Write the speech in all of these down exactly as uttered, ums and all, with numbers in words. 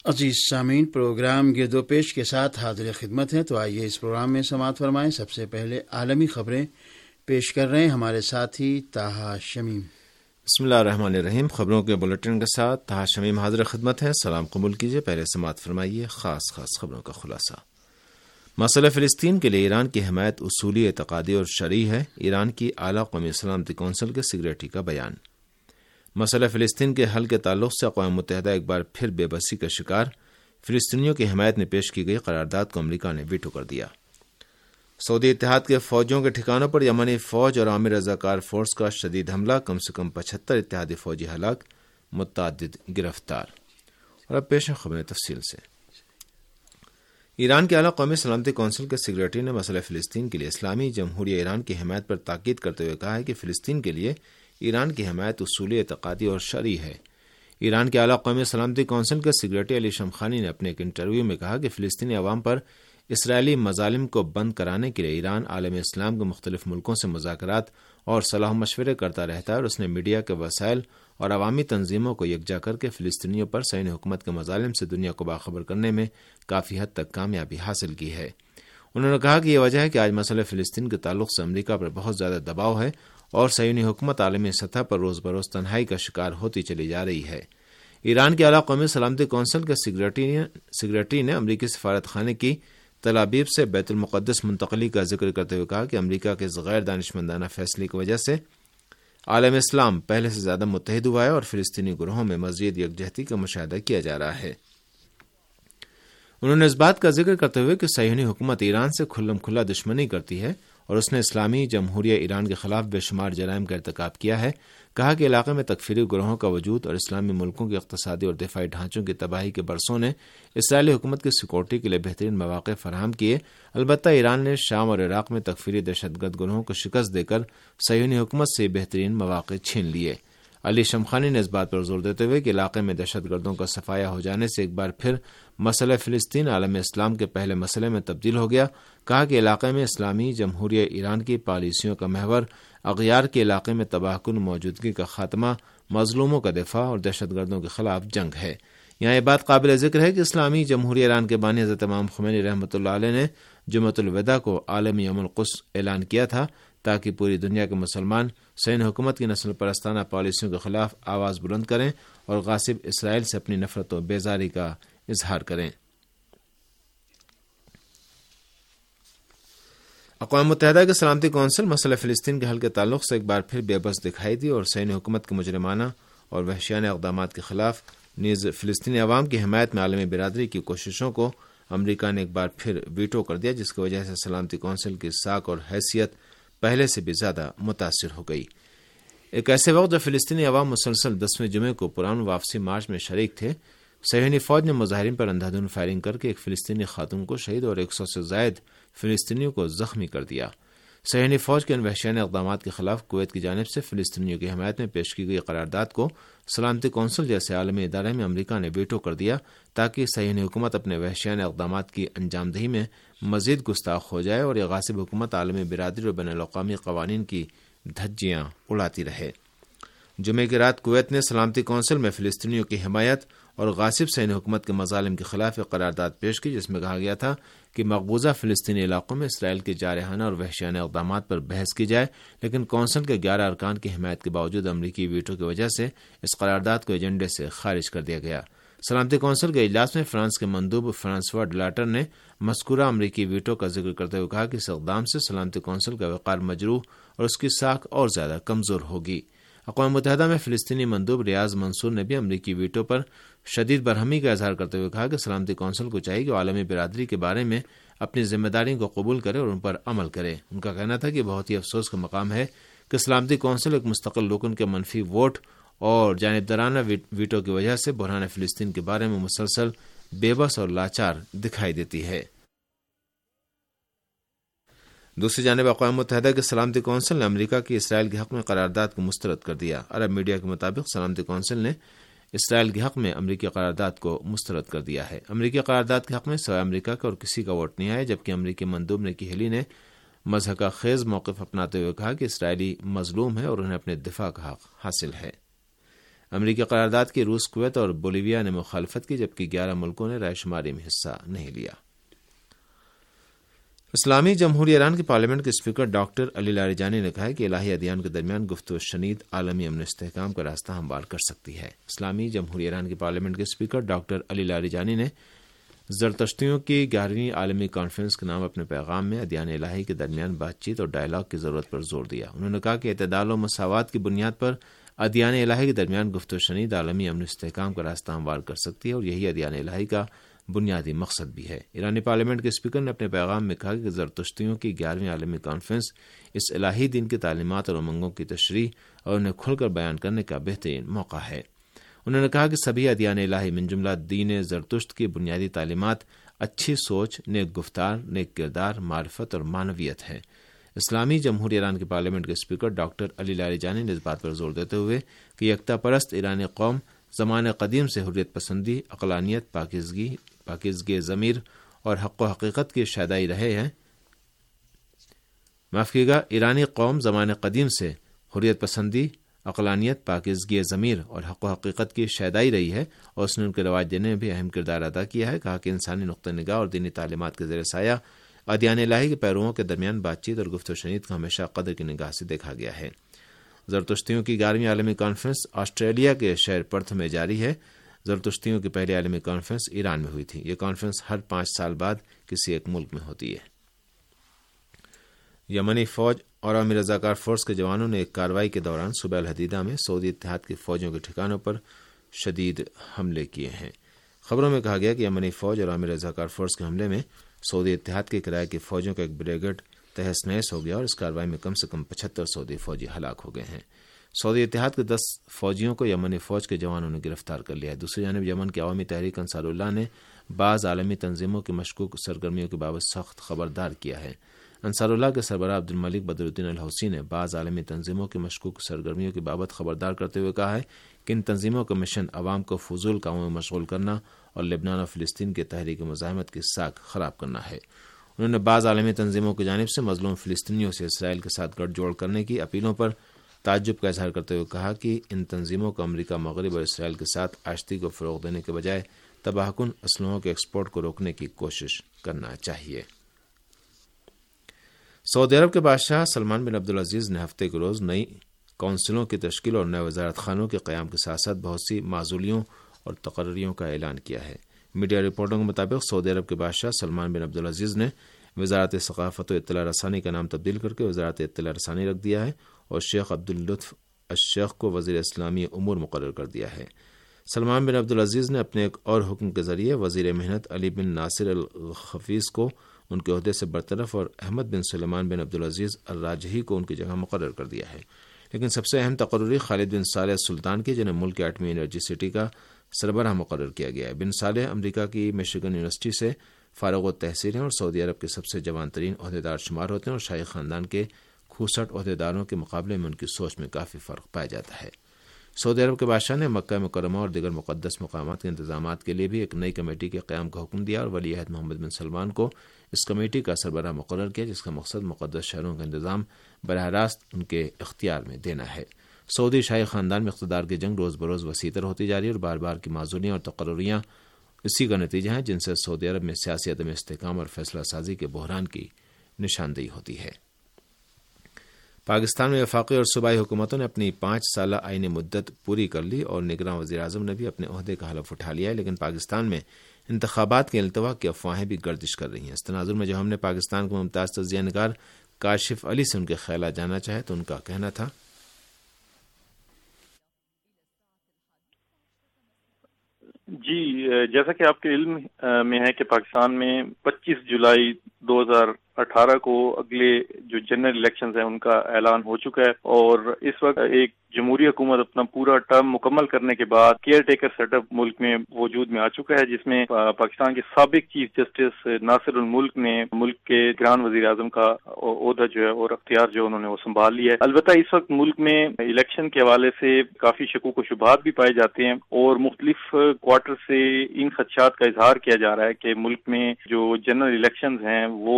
عزیز سامعین، پروگرام گرد و پیش کے ساتھ حاضر خدمت ہیں، تو آئیے اس پروگرام میں سماعت فرمائیں۔ سب سے پہلے عالمی خبریں پیش کر رہے ہیں ہمارے ساتھی طاہا شمیم۔ بسم اللہ الرحمن الرحیم۔ خبروں کے بلٹن کے ساتھ طاہا شمیم حاضر خدمت ہے۔ سلام قبول کیجیے۔ پہلے سماعت فرمائیے خاص خاص خبروں کا خلاصہ۔ مسئلہ فلسطین کے لیے ایران کی حمایت اصولی، اعتقادی اور شرعی ہے، ایران کی اعلیٰ قومی سلامتی کونسل کے سیکریٹری کا بیان۔ مسئلہ فلسطین کے حل کے تعلق سے اقوام متحدہ ایک بار پھر بے بسی کا شکار، فلسطینیوں کی حمایت میں پیش کی گئی قرارداد کو امریکہ نے ویٹو کر دیا۔ سعودی اتحاد کے فوجوں کے ٹھکانوں پر یمنی فوج اور عامر رضاکار فورس کا شدید حملہ، کم سے کم پچہتر اتحادی فوجی ہلاک، متعدد گرفتار۔ اور اب پیش ہیں خبریں تفصیل سے۔ ایران کے اعلیٰ قومی سلامتی کونسل کے سیکریٹری نے مسئلہ فلسطین کے لیے اسلامی جمہوریہ ایران کی حمایت پر تاکید کرتے ہوئے کہا ہے کہ فلسطین کے لیے ایران کی حمایت اصولی، اعتقادی اور شرعی ہے۔ ایران کے اعلیٰ قومی سلامتی کونسل کے سیکریٹری علی شمخانی نے اپنے ایک انٹرویو میں کہا کہ فلسطینی عوام پر اسرائیلی مظالم کو بند کرانے کے لیے ایران عالم اسلام کے مختلف ملکوں سے مذاکرات اور صلاح مشورے کرتا رہتا ہے، اور اس نے میڈیا کے وسائل اور عوامی تنظیموں کو یکجا کر کے فلسطینیوں پر صہیونی حکومت کے مظالم سے دنیا کو باخبر کرنے میں کافی حد تک کامیابی حاصل کی ہے۔ انہوں نے کہا کہ یہ وجہ ہے کہ آج مسئلہ فلسطین کے تعلق سے امریکہ پر بہت زیادہ دباؤ ہے اور صہیونی حکومت عالمی سطح پر روز بروز تنہائی کا شکار ہوتی چلی جا رہی ہے۔ ایران کے اعلیٰ قومی سلامتی کونسل کے سیکریٹری نے امریکی سفارت خانے کی تل ابیب سے بیت المقدس منتقلی کا ذکر کرتے ہوئے کہا کہ امریکہ کے اس غیر دانشمندانہ فیصلے کی وجہ سے عالم اسلام پہلے سے زیادہ متحد ہوا ہے اور فلسطینی گروہوں میں مزید یکجہتی کا مشاہدہ کیا جا رہا ہے۔ انہوں نے اس بات کا ذکر کرتے ہوئے کہ صہیونی حکومت ایران سے کھلم کھلا دشمنی کرتی ہے اور اس نے اسلامی جمہوریہ ایران کے خلاف بے شمار جرائم کا ارتکاب کیا ہے، کہا کہ علاقے میں تکفیری گروہوں کا وجود اور اسلامی ملکوں کے اقتصادی اور دفاعی ڈھانچوں کی تباہی کے برسوں نے اسرائیلی حکومت کی سیکورٹی کے لیے بہترین مواقع فراہم کیے۔ البتہ ایران نے شام اور عراق میں تکفیری دہشت گرد گروہوں کو شکست دے کر صہیونی حکومت سے بہترین مواقع چھین لیے۔ علی شمخانی نے اس بات پر زور دیتے ہوئے کہ علاقے میں دہشت گردوں کا صفایا ہو جانے سے ایک بار پھر مسئلہ فلسطین عالم اسلام کے پہلے مسئلے میں تبدیل ہو گیا، کہا کہ علاقے میں اسلامی جمہوریہ ایران کی پالیسیوں کا محور اغیار کے علاقے میں تباہ کن موجودگی کا خاتمہ، مظلوموں کا دفاع اور دہشت گردوں کے خلاف جنگ ہے۔ یہاں یہ بات قابل ذکر ہے کہ اسلامی جمہوریہ ایران کے بانی حضرت امام خمینی رحمۃ اللہ علیہ نے جمعۃ الوداع کو عالمی یوم القدس اعلان کیا تھا تاکہ پوری دنیا کے مسلمان صہیونی حکومت کی نسل پرستانہ پالیسیوں کے خلاف آواز بلند کریں اور غاصب اسرائیل سے اپنی نفرت و بیزاری کا اظہار کریں۔ اقوام متحدہ کے سلامتی کونسل مسئلہ فلسطین کے حل کے تعلق سے ایک بار پھر بے بس دکھائی دی اور صہیونی حکومت کے مجرمانہ اور وحشیانہ اقدامات کے خلاف نیز فلسطینی عوام کی حمایت میں عالمی برادری کی کوششوں کو امریکہ نے ایک بار پھر ویٹو کر دیا، جس کی وجہ سے سلامتی کونسل کی ساکھ اور حیثیت پہلے سے بھی زیادہ متاثر ہو گئی۔ ایک ایسے وقت جب فلسطینی عوام مسلسل دسویں جمعے کو پرامن واپسی مارچ میں شریک تھے، صہیونی فوج نے مظاہرین پر اندھا دھند فائرنگ کر کے ایک فلسطینی خاتون کو شہید اور ایک سو سے زائد فلسطینیوں کو زخمی کر دیا۔ صہیونی فوج کے ان وحشیانہ اقدامات کے خلاف کویت کی جانب سے فلسطینیوں کی حمایت میں پیش کی گئی قرارداد کو سلامتی کونسل جیسے عالمی ادارے میں امریکہ نے ویٹو کر دیا تاکہ صہیونی حکومت اپنے وحشیانہ اقدامات کی انجام دہی میں مزید گستاخ ہو جائے اور یہ غاصب حکومت عالمی برادری اور بین الاقوامی قوانین کی دھجیاں اڑاتی رہے۔ جمعے کی رات کویت نے سلامتی کونسل میں فلسطینیوں کی حمایت اور غاصب صہیونی حکومت کے مظالم کے خلاف ایک قرارداد پیش کی، جس میں کہا گیا تھا کہ مقبوضہ فلسطینی علاقوں میں اسرائیل کے جارحانہ اور وحشیانہ اقدامات پر بحث کی جائے، لیکن کونسل کے گیارہ ارکان کی حمایت کے باوجود امریکی ویٹو کی وجہ سے اس قرارداد کو ایجنڈے سے خارج کر دیا گیا۔ سلامتی کونسل کے اجلاس میں فرانس کے مندوب فرانسوا ڈلاٹر نے مذکورہ امریکی ویٹو کا ذکر کرتے ہوئے کہا کہ اس اقدام سے سلامتی کونسل کا وقار مجروح اور اس کی ساکھ اور زیادہ کمزور ہوگی۔ اقوام متحدہ میں فلسطینی مندوب ریاض منصور نے بھی امریکی ویٹو پر شدید برہمی کا اظہار کرتے ہوئے کہا کہ سلامتی کونسل کو چاہیے کہ عالمی برادری کے بارے میں اپنی ذمہ داریوں کو قبول کرے اور ان پر عمل کرے۔ ان کا کہنا تھا کہ بہت ہی افسوس کا مقام ہے کہ سلامتی کونسل ایک مستقل رکن کے منفی ووٹ اور جانبدارانہ ویٹو کی وجہ سے بحران فلسطین کے بارے میں مسلسل بے بس اور لاچار دکھائی دیتی ہے۔ دوسری جانب اقوام متحدہ کے سلامتی کونسل نے امریکہ کی اسرائیل کے حق میں قرارداد کو مسترد کر دیا۔ عرب میڈیا کے مطابق سلامتی کونسل نے اسرائیل کے حق میں امریکی قرارداد کو مسترد کر دیا ہے۔ امریکی قرارداد کے حق میں سوائے امریکہ کا اور کسی کا ووٹ نہیں آیا، جبکہ امریکی مندوب نکی ہیلی نے مضحکہ خیز موقف اپناتے ہوئے کہا کہ اسرائیلی مظلوم ہے اور انہیں اپنے دفاع کا حق حاصل ہے۔ امریکی قرارداد کی روس، کویت اور بولیویا نے مخالفت کی، جبکہ گیارہ ملکوں نے رائے شماری میں حصہ نہیں لیا۔ اسلامی جمہوریہ ایران کی پارلیمنٹ کے اسپیکر ڈاکٹر علی لاریجانی نے کہا ہے کہ الہی ادیان کے درمیان گفت و شنید عالمی امن و استحکام کا راستہ ہموار کر سکتی ہے۔ اسلامی جمہوریہ ایران کی پارلیمنٹ کے اسپیکر ڈاکٹر علی لاریجانی نے زرتشتیوں کی گیارہویں عالمی کانفرنس کے نام اپنے پیغام میں ادیان الہی کے درمیان بات چیت اور ڈائیلاگ کی ضرورت پر زور دیا۔ انہوں نے کہا کہ اعتدال و مساوات کی بنیاد پر ادیان الہی کے درمیان گفت و شنید عالمی امن و استحکام کا راستہ ہموار کر سکتی ہے، اور یہی ادیان الہی کا بنیادی مقصد بھی ہے۔ ایرانی پارلیمنٹ کے اسپیکر نے اپنے پیغام میں کہا کہ زرتشتیوں کی گیارہویں عالمی کانفرنس اس الہی دین کی تعلیمات اور امنگوں کی تشریح اور انہیں کھل کر بیان کرنے کا بہترین موقع ہے۔ انہوں نے کہا کہ سبھی ادیان الہی من جملہ دین زرتشت کی بنیادی تعلیمات اچھی سوچ، نیک گفتار، نیک کردار، معرفت اور معنویت ہے۔ اسلامی جمہوریہ ایران کے پارلیمنٹ کے اسپیکر ڈاکٹر علی لاریجانی نے اس بات پر زور دیتے ہوئے کہ یکتا پرست ایرانی قوم زمانہ قدیم سے حریت پسندی، عقلانیت، پاکیزگی پاکیزگی ضمیر اور حق و حقیقت کی شائدائی رہے ہیں معاف کیے گا ایرانی قوم زمانہ قدیم سے حریت پسندی، عقلانیت، پاکیزگی ضمیر اور حق و حقیقت کی شائدائی رہی ہے، اور اس نے ان کے رواج دینے میں بھی اہم کردار ادا کیا ہے۔ کہا کہ انسانی نقطہ نگاہ اور دینی تعلیمات کے زیر سایہ ادیان الہی کے پیروؤں کے درمیان بات چیت اور گفت و شنید کو ہمیشہ قدر کی نگاہ سے دیکھا گیا ہے۔ زرتشتیوں کی گیارہویں عالمی کانفرنس آسٹریلیا کے شہر پرتھ میں جاری ہے۔ زرتشتیوں کی پہلی عالمی کانفرنس ایران میں ہوئی تھی۔ یہ کانفرنس ہر پانچ سال بعد کسی ایک ملک میں ہوتی ہے۔ یمنی فوج اور عوامی رضاکار فورس کے جوانوں نے ایک کارروائی کے دوران صوبہ الحدیدہ میں سعودی اتحاد کی فوجوں کے ٹھکانوں پر شدید حملے کیے ہیں۔ خبروں میں کہا گیا کہ یمنی فوج اور عوامی رضاکار فورس کے حملے میں سعودی اتحاد کے کرائے کی فوجوں کا ایک بریگیڈ تہس نہس ہو گیا، اور اس کارروائی میں کم سے کم پچہتر سعودی فوجی ہلاک ہو گئے ہیں۔ سعودی اتحاد کے دس فوجیوں کو یمنی فوج کے جوانوں نے گرفتار کر لیا ہے۔ دوسری جانب یمن کی عوامی تحریک انصار اللہ نے بعض عالمی تنظیموں کی مشکوک سرگرمیوں کے بابت سخت خبردار کیا ہے۔ انصار اللہ کے سربراہ عبد الملک بدر الدین الحوثی نے بعض عالمی تنظیموں کی مشکوک سرگرمیوں کی بابت خبردار کرتے ہوئے کہا ہے کہ ان تنظیموں کا مشن عوام کو فضول کاموں میں مشغول کرنا اور لبنان اور فلسطین کی تحریک مزاحمت کی ساکھ خراب کرنا ہے۔ انہوں نے بعض عالمی تنظیموں کی جانب سے مظلوم فلسطینیوں سے اسرائیل کے ساتھ گٹھ جوڑ کرنے کی اپیلوں پر تعجب کا اظہار کرتے ہوئے کہا کہ ان تنظیموں کو امریکہ، مغرب اور اسرائیل کے ساتھ آشتی کو فروغ دینے کے بجائے تباہ کن اسلحوں کے ایکسپورٹ کو روکنے کی کوشش کرنا چاہیے۔ سعودی عرب کے بادشاہ سلمان بن عبدالعزیز نے ہفتے کے روز نئی کونسلوں کی تشکیل اور نئے وزارت خانوں کے قیام کے ساتھ ساتھ بہت سی معزولیوں اور تقرریوں کا اعلان کیا ہے۔ میڈیا رپورٹوں کے مطابق سعودی عرب کے بادشاہ سلمان بن عبدالعزیز نے وزارت ثقافت و اطلاع رسانی کا نام تبدیل کر کے وزارت اطلاع رسانی رکھ دیا ہے، اور شیخ عبداللطف الشیخ کو وزیر اسلامی امور مقرر کر دیا ہے۔ سلمان بن عبدالعزیز نے اپنے ایک اور حکم کے ذریعے وزیر محنت علی بن ناصر الخفیظ کو ان کے عہدے سے برطرف اور احمد بن سلیمان بن عبدالعزیز الراجحی کو ان کی جگہ مقرر کر دیا ہے۔ لیکن سب سے اہم تقرری خالد بن صالح سلطان کی، جنہیں ملک کے ایٹمی انرجی سٹی کا سربراہ مقرر کیا گیا ہے۔ بن صالح امریکہ کی میشیگن یونیورسٹی سے فارغ التحصیل ہیں اور سعودی عرب کے سب سے جوان ترین عہدیدار شمار ہوتے ہیں، اور شاہی خاندان کے کھوسٹ عہدیداروں کے مقابلے میں ان کی سوچ میں کافی فرق پایا جاتا ہے۔ سعودی عرب کے بادشاہ نے مکہ مکرمہ اور دیگر مقدس مقامات کے انتظامات کے لیے بھی ایک نئی کمیٹی کے قیام کا حکم دیا، اور ولی عہد محمد بن سلمان کو اس کمیٹی کا سربراہ مقرر کیا، جس کا مقصد مقدس شہروں کا انتظام براہ راست ان کے اختیار میں دینا ہے۔ سعودی شاہی خاندان میں اقتدار کی جنگ روز بروز وسیع تر ہوتی جا رہی ہے، اور بار بار کی معذوریاں اور تقرریاں اسی کا نتیجہ ہیں، جن سے سعودی عرب میں سیاسی عدم استحکام اور فیصلہ سازی کے بحران کی نشاندہی ہوتی ہے۔ پاکستان میں وفاقی اور صوبائی حکومتوں نے اپنی پانچ سالہ آئینی مدت پوری کر لی، اور نگراں وزیر اعظم نے بھی اپنے عہدے کا حلف اٹھا لیا ہے، لیکن پاکستان میں انتخابات کے التوا کی افواہیں بھی گردش کر رہی ہیں۔ اس تناظر میں جو ہم نے پاکستان کے ممتاز تجزیہ نگار کاشف علی سے ان کے خیالات جانا چاہے تو ان کا کہنا تھا، جی جیسا کہ آپ کے علم میں ہے کہ پاکستان میں پچیس جولائی دو ہزار اٹھارہ کو اگلے جو جنرل الیکشنز ہیں ان کا اعلان ہو چکا ہے، اور اس وقت ایک جمہوری حکومت اپنا پورا ٹرم مکمل کرنے کے بعد کیئر ٹیکر سیٹ اپ ملک میں وجود میں آ چکا ہے، جس میں پاکستان کے سابق چیف جسٹس ناصر الملک نے ملک کے گران وزیر اعظم کا عہدہ جو ہے اور اختیار جو انہوں نے وہ سنبھال لیا ہے۔ البتہ اس وقت ملک میں الیکشن کے حوالے سے کافی شکوک و شبہات بھی پائے جاتے ہیں، اور مختلف کوارٹر سے ان خدشات کا اظہار کیا جا رہا ہے کہ ملک میں جو جنرل الیکشنز ہیں وہ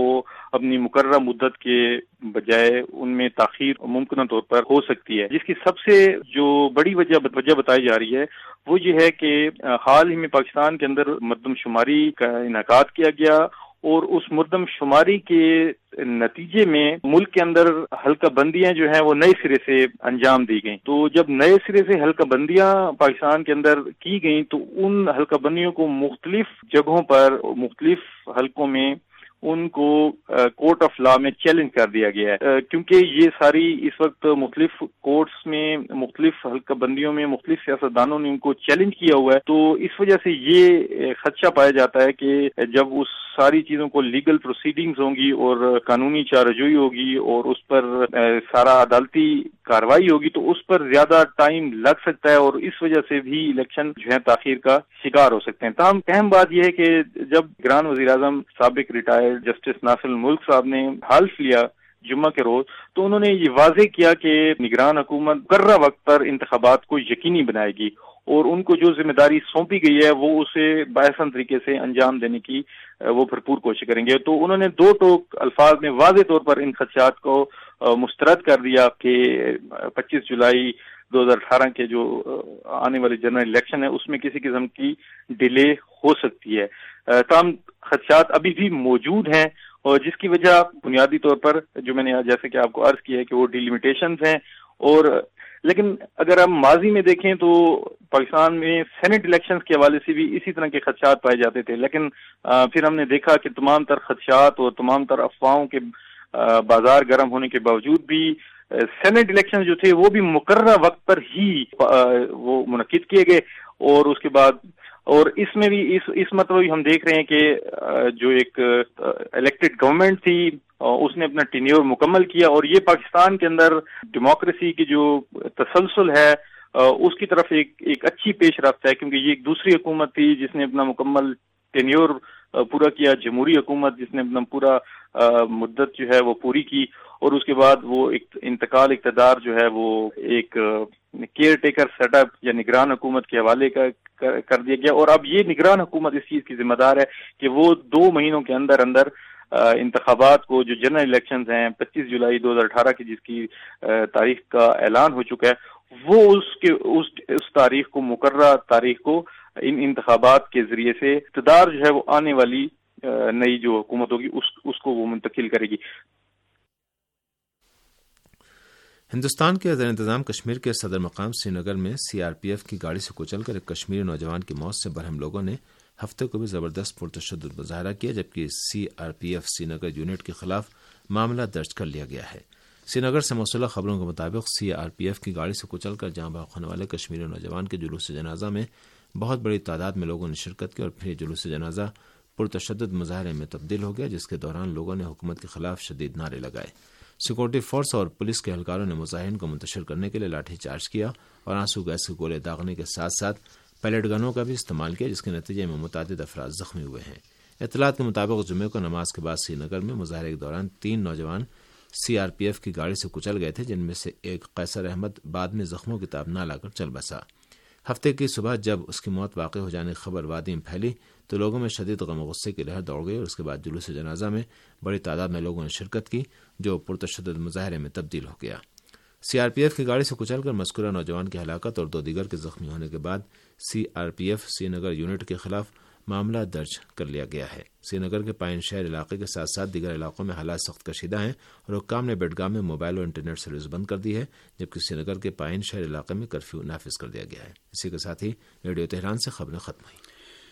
اپنی مقررہ مدت کے بجائے ان میں تاخیر ممکنہ طور پر ہو سکتی ہے، جس کی سب سے جو بڑی وجہ وجہ بتائی جا رہی ہے وہ یہ ہے کہ حال ہی میں پاکستان کے اندر مردم شماری کا انعقاد کیا گیا، اور اس مردم شماری کے نتیجے میں ملک کے اندر حلقہ بندیاں جو ہیں وہ نئے سرے سے انجام دی گئیں۔ تو جب نئے سرے سے حلقہ بندیاں پاکستان کے اندر کی گئیں تو ان حلقہ بندیوں کو مختلف جگہوں پر مختلف حلقوں میں ان کو کورٹ آف لا میں چیلنج کر دیا گیا ہے، کیونکہ یہ ساری اس وقت مختلف کورٹس میں مختلف حلقہ بندیوں میں مختلف سیاستدانوں نے ان کو چیلنج کیا ہوا ہے۔ تو اس وجہ سے یہ خدشہ پایا جاتا ہے کہ جب اس ساری چیزوں کو لیگل پروسیڈنگز ہوں گی اور قانونی چارجوئی ہوگی اور اس پر سارا عدالتی کاروائی ہوگی تو اس پر زیادہ ٹائم لگ سکتا ہے، اور اس وجہ سے بھی الیکشن جو ہے تاخیر کا شکار ہو سکتے ہیں۔ تاہم اہم بات یہ ہے کہ جب گران وزیر اعظم سابق ریٹائرڈ جسٹس ناصر الملک صاحب نے حلف لیا جمعہ کے روز، تو انہوں نے یہ واضح کیا کہ نگران حکومت مقررہ وقت پر انتخابات کو یقینی بنائے گی، اور ان کو جو ذمہ داری سونپی گئی ہے وہ اسے بااحسن طریقے سے انجام دینے کی وہ بھرپور کوشش کریں گے۔ تو انہوں نے دو ٹوک الفاظ میں واضح طور پر ان خدشات کو مسترد کر دیا کہ پچیس جولائی دو ہزار اٹھارہ کے جو آنے والی جنرل الیکشن ہے اس میں کسی قسم کی ڈیلے ہو سکتی ہے۔ تاہم خدشات ابھی بھی موجود ہیں، اور جس کی وجہ بنیادی طور پر جو میں نے جیسے کہ آپ کو عرض کیا ہے کہ وہ ڈیلیمیٹیشنز ہیں، اور لیکن اگر ہم ماضی میں دیکھیں تو پاکستان میں سینٹ الیکشنز کے حوالے سے بھی اسی طرح کے خدشات پائے جاتے تھے، لیکن پھر ہم نے دیکھا کہ تمام تر خدشات اور تمام تر افواہوں کے بازار گرم ہونے کے باوجود بھی سینٹ الیکشن جو تھے وہ بھی مقررہ وقت پر ہی وہ منعقد کیے گئے، اور اس کے بعد اور اس میں بھی اس اس مطلب ہم دیکھ رہے ہیں کہ جو ایک الیکٹڈ گورنمنٹ تھی اس نے اپنا ٹینیور مکمل کیا، اور یہ پاکستان کے اندر ڈیموکریسی کی جو تسلسل ہے اس کی طرف ایک ایک اچھی پیش رفت ہے، کیونکہ یہ ایک دوسری حکومت تھی جس نے اپنا مکمل ٹینیور پورا کیا، جمہوری حکومت جس نے اپنا پورا مدت جو ہے وہ پوری کی، اور اس کے بعد وہ ایک انتقال اقتدار جو ہے وہ ایک کیئر ٹیکر سیٹ اپ یا نگران حکومت کے حوالے کا کر دیا گیا، اور اب یہ نگران حکومت اس چیز کی ذمہ دار ہے کہ وہ دو مہینوں کے اندر اندر انتخابات کو جو جنرل الیکشنز ہیں پچیس جولائی دو ہزار اٹھارہ کی جس کی تاریخ کا اعلان ہو چکا ہے، وہ اس کے اس, اس تاریخ کو مقررہ تاریخ کو ان انتخابات کے ذریعے سے اقتدار جو ہے وہ آنے والی نئی جو حکومت ہوگی اس اس کو وہ منتقل کرے گی۔ ہندوستان کے زیر انتظام کشمیر کے صدر مقام سری نگر میں سی آر پی ایف کی گاڑی سے کچل کر ایک کشمیری نوجوان کی موت سے برہم لوگوں نے ہفتے کو بھی زبردست پرتشدد مظاہرہ کیا، جبکہ C R P F Srinagar unit کے خلاف معاملہ درج کر لیا گیا ہے۔ سری نگر سے موصولہ خبروں کے مطابق سی آر پی ایف کی گاڑی سے کچل کر جاں بحق ہونے والے کشمیری نوجوان کے جلوس جنازہ میں بہت بڑی تعداد میں لوگوں نے شرکت کی، اور پھر جلوس جنازہ پرتشدد مظاہرے میں تبدیل ہو گیا، جس کے دوران لوگوں نے حکومت کے خلاف شدید نعرے لگائے۔ سیکورٹی فورس اور پولیس کے اہلکاروں نے مظاہرین کو منتشر کرنے کے لیے لاٹھی چارج کیا اور آنسو گیس کے گولے داغنے کے ساتھ ساتھ پیلیٹ گنوں کا بھی استعمال کیا، جس کے نتیجے میں متعدد افراد زخمی ہوئے ہیں۔ اطلاعات کے مطابق جمعے کو نماز کے بعد سری نگر میں مظاہرے کے دوران تین نوجوان سی آر پی ایف کی گاڑی سے کچل گئے تھے، جن میں سے ایک قیصر احمد بعد میں زخموں کی تاب نہ لا کر چل بسا۔ ہفتے کی صبح جب اس کی موت واقع ہو جانے کی خبر وادی میں پھیلی تو لوگوں میں شدید غم و غصے کی لہر دوڑ گئی، اور اس کے بعد جلوس جنازہ میں بڑی تعداد میں لوگوں نے شرکت کی، جو پرتشدد مظاہرے میں تبدیل ہو گیا۔ سی آر پی ایف کی گاڑی سے کچل کر مذکورہ نوجوان کی ہلاکت اور دو دیگر کے زخمی ہونے کے بعد C R P F Srinagar unit کے خلاف معاملہ درج کر لیا گیا ہے۔ سری نگر کے پائن شہر علاقے کے ساتھ ساتھ دیگر علاقوں میں حالات سخت کشیدہ ہیں، اور حکام نے بیڈگام میں موبائل اور انٹرنیٹ سروس بند کر دی ہے، جبکہ سری نگر کے پائن شہر علاقے میں کرفیو نافذ کر دیا گیا ہے۔ اسی کے ساتھ ہی ریڈیو تہران سے خبریں ختم ہوئیں۔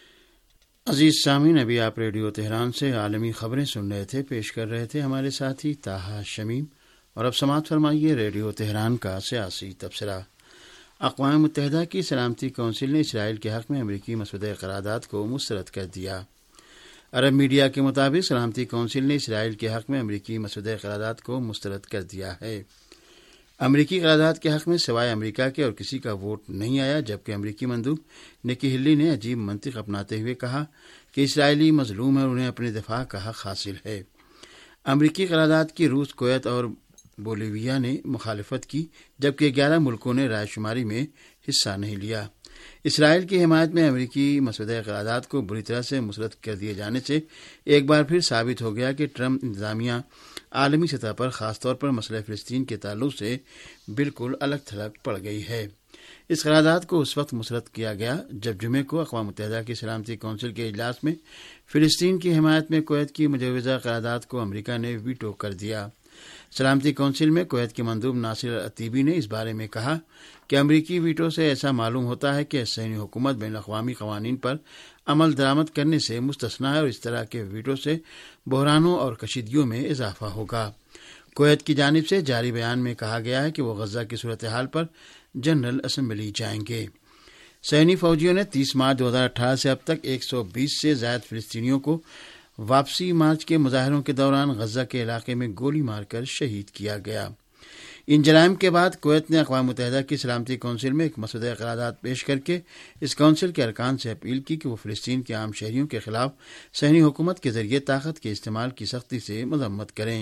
عزیز سامعین، ابھی آپ ریڈیو تہران سے عالمی خبریں سن رہے تھے، پیش کر رہے تھے ہمارے ساتھی طاہا شمیم، اور اب سماعت فرمائیے ریڈیو تہران کا سیاسی تبصرہ۔ اقوام متحدہ کی سلامتی کونسل نے اسرائیل کے حق میں امریکی مسودہ قرارداد کو مسترد کر دیا۔ عرب میڈیا کے مطابق سلامتی کونسل نے اسرائیل کے حق میں امریکی مسودہ قرارداد کو مسترد کر دیا ہے۔ امریکی قرارداد کے حق میں سوائے امریکہ کے اور کسی کا ووٹ نہیں آیا، جبکہ امریکی مندوب نکی ہیلی نے عجیب منطق اپناتے ہوئے کہا کہ اسرائیلی مظلوم ہے اور انہیں اپنے دفاع کا حق حاصل ہے۔ امریکی قرارداد کی روس، کویت اور بولیویا نے مخالفت کی، جبکہ گیارہ ملکوں نے رائے شماری میں حصہ نہیں لیا۔ اسرائیل کی حمایت میں امریکی مسودہ قرارداد کو بری طرح سے مسرد کر دیے جانے سے ایک بار پھر ثابت ہو گیا کہ ٹرمپ انتظامیہ عالمی سطح پر خاص طور پر مسئلہ فلسطین کے تعلق سے بالکل الگ تھلگ پڑ گئی ہے۔ اس قرارداد کو اس وقت مسرد کیا گیا جب جمعے کو اقوام متحدہ کی سلامتی کونسل کے اجلاس میں فلسطین کی حمایت میں کویت کی مجوزہ قرارداد کو امریکہ نے ویٹو کر دیا۔ سلامتی کونسل میں کویت کے مندوب ناصر العتیبی نے اس بارے میں کہا کہ امریکی ویٹو سے ایسا معلوم ہوتا ہے کہ صہیونی حکومت بین الاقوامی قوانین پر عمل درآمد کرنے سے مستثنی ہے اور اس طرح کے ویٹو سے بحرانوں اور کشیدگیوں میں اضافہ ہوگا۔ کویت کی جانب سے جاری بیان میں کہا گیا ہے کہ وہ غزہ کی صورتحال پر جنرل اسمبلی جائیں گے۔ صہیونی فوجیوں نے تیس مارچ دو ہزار اٹھارہ سے اب تک ایک سو بیس سے زائد فلسطینیوں کو واپسی مارچ کے مظاہروں کے دوران غزہ کے علاقے میں گولی مار کر شہید کیا گیا۔ ان جرائم کے بعد کویت نے اقوام متحدہ کی سلامتی کونسل میں ایک مسودہ قرارداد پیش کر کے اس کونسل کے ارکان سے اپیل کی کہ وہ فلسطین کے عام شہریوں کے خلاف صہیونی حکومت کے ذریعے طاقت کے استعمال کی سختی سے مذمت کریں۔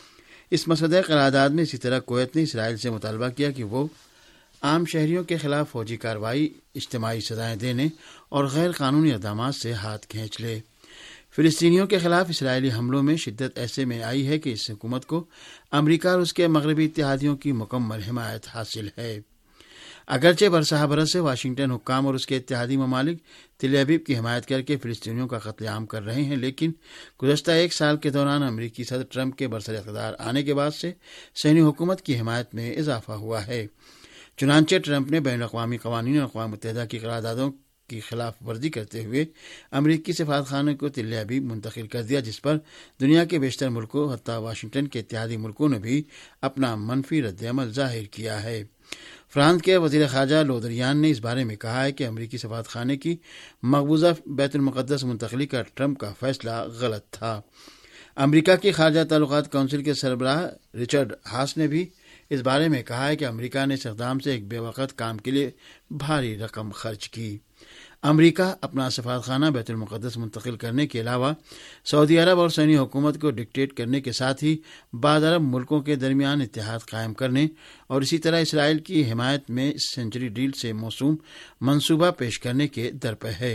اس مسودہ قرارداد میں اسی طرح کویت نے اسرائیل سے مطالبہ کیا کہ وہ عام شہریوں کے خلاف فوجی کارروائی، اجتماعی سزائیں دینے اور غیر قانونی اقدامات سے ہاتھ کھینچ لے۔ فلسطینیوں کے خلاف اسرائیلی حملوں میں شدت ایسے میں آئی ہے کہ اس حکومت کو امریکہ اور اس کے مغربی اتحادیوں کی مکمل حمایت حاصل ہے۔ اگرچہ برسہ برس سے واشنگٹن حکام اور اس کے اتحادی ممالک تل ابیب کی حمایت کر کے فلسطینیوں کا قتل عام کر رہے ہیں، لیکن گزشتہ ایک سال کے دوران امریکی صدر ٹرمپ کے برسر اقتدار آنے کے بعد سے صہیونی حکومت کی حمایت میں اضافہ ہوا ہے۔ چنانچہ ٹرمپ نے بین الاقوامی قوانین اور اقوام متحدہ کی قراردادوں کی خلاف ورزی کرتے ہوئے امریکی سفارتخانے کو تل ابیب منتقل کر دیا، جس پر دنیا کے بیشتر ملکوں حتیٰ واشنگٹن کے اتحادی ملکوں نے بھی اپنا منفی رد عمل ظاہر کیا ہے۔ فرانس کے وزیر خارجہ لودریان نے اس بارے میں کہا ہے کہ امریکی سفارتخانے کی مقبوضہ بیت المقدس منتقلی کا ٹرمپ کا فیصلہ غلط تھا۔ امریکہ کی خارجہ تعلقات کونسل کے سربراہ رچرڈ ہاس نے بھی اس بارے میں کہا ہے کہ امریکہ نے اس اقدام سے ایک بے وقت کام کے لیے بھاری رقم خرچ کی۔ امریکہ اپنا سفارتخانہ بیت المقدس منتقل کرنے کے علاوہ سعودی عرب اور صہیونی حکومت کو ڈکٹیٹ کرنے کے ساتھ ہی بعض عرب ملکوں کے درمیان اتحاد قائم کرنے اور اسی طرح اسرائیل کی حمایت میں سینچری ڈیل سے موسوم منصوبہ پیش کرنے کے درپے ہے۔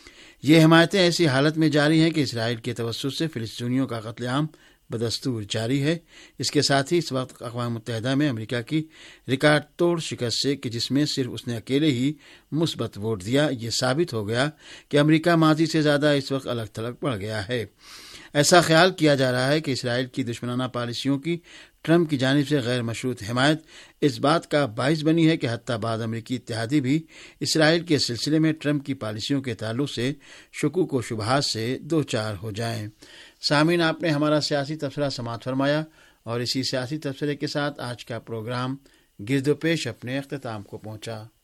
یہ حمایتیں ایسی حالت میں جاری ہیں کہ اسرائیل کے توسط سے فلسطینیوں کا قتل عام بدستور جاری ہے۔ اس کے ساتھ ہی اس وقت اقوام متحدہ میں امریکہ کی ریکارڈ توڑ شکست سے کہ جس میں صرف اس نے اکیلے ہی مثبت ووٹ دیا، یہ ثابت ہو گیا کہ امریکہ ماضی سے زیادہ اس وقت الگ تھلگ پڑ گیا ہے۔ ایسا خیال کیا جا رہا ہے کہ اسرائیل کی دشمنانہ پالیسیوں کی ٹرمپ کی جانب سے غیر مشروط حمایت اس بات کا باعث بنی ہے کہ حتیٰ بعض امریکی اتحادی بھی اسرائیل کے سلسلے میں ٹرمپ کی پالیسیوں کے تعلق سے شکوک و شبہات سے دوچار ہو جائیں۔ سامعین، آپ نے ہمارا سیاسی تبصرہ سماعت فرمایا اور اسی سیاسی تبصرے کے ساتھ آج کا پروگرام گرد و پیش اپنے اختتام کو پہنچا۔